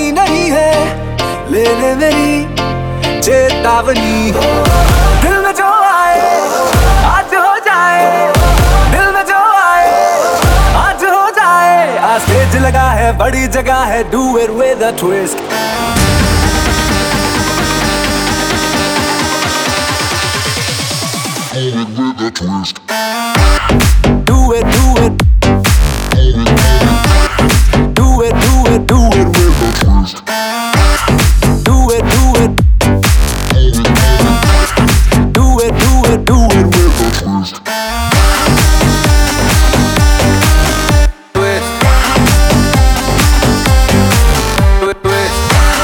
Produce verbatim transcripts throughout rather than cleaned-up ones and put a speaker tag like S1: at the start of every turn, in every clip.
S1: आती नहीं है, ले ले मेरी चेतावनी। दिल में जो आए आज हो जाए, दिल में जो आए आज हो जाए। आज स्टेज लगा है, बड़ी जगह है, do it with a twist।
S2: With a twist.
S1: Do it, do it. Do it, do it, do it
S2: with a twist.
S1: Do it, do it. Do it, do it, do it
S2: with a twist.
S1: Twist. Twist, twist.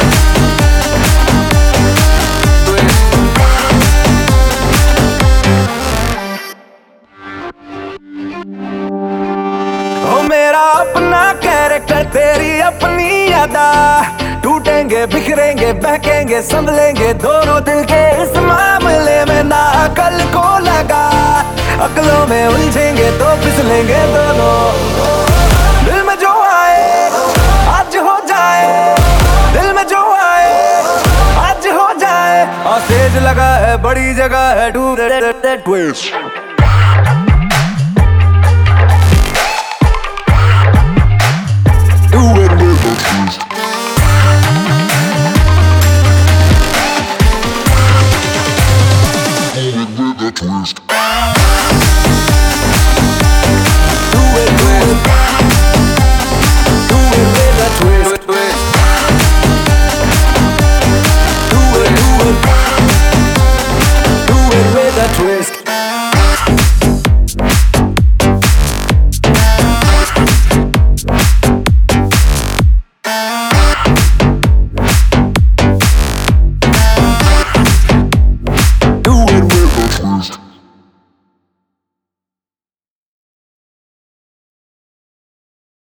S1: ओ मेरा अपना character, तेरी अपनी अदा, टूटेंगे बिखरेंगे बहकेंगे संभलेंगे दोनों दिल के इस मामले में ना अकल को लगा। अकलों में उलझेंगे तो फिसलेंगे दोनों। दिल में जो आए आज हो जाए, दिल में जो आए आज हो जाए। और स्टेज लगा है, बड़ी जगह है, do it twist.
S2: Do it with a twist. With a twist.
S1: Do it, do it. Do it with a twist. Do it, do it. Do it with a twist.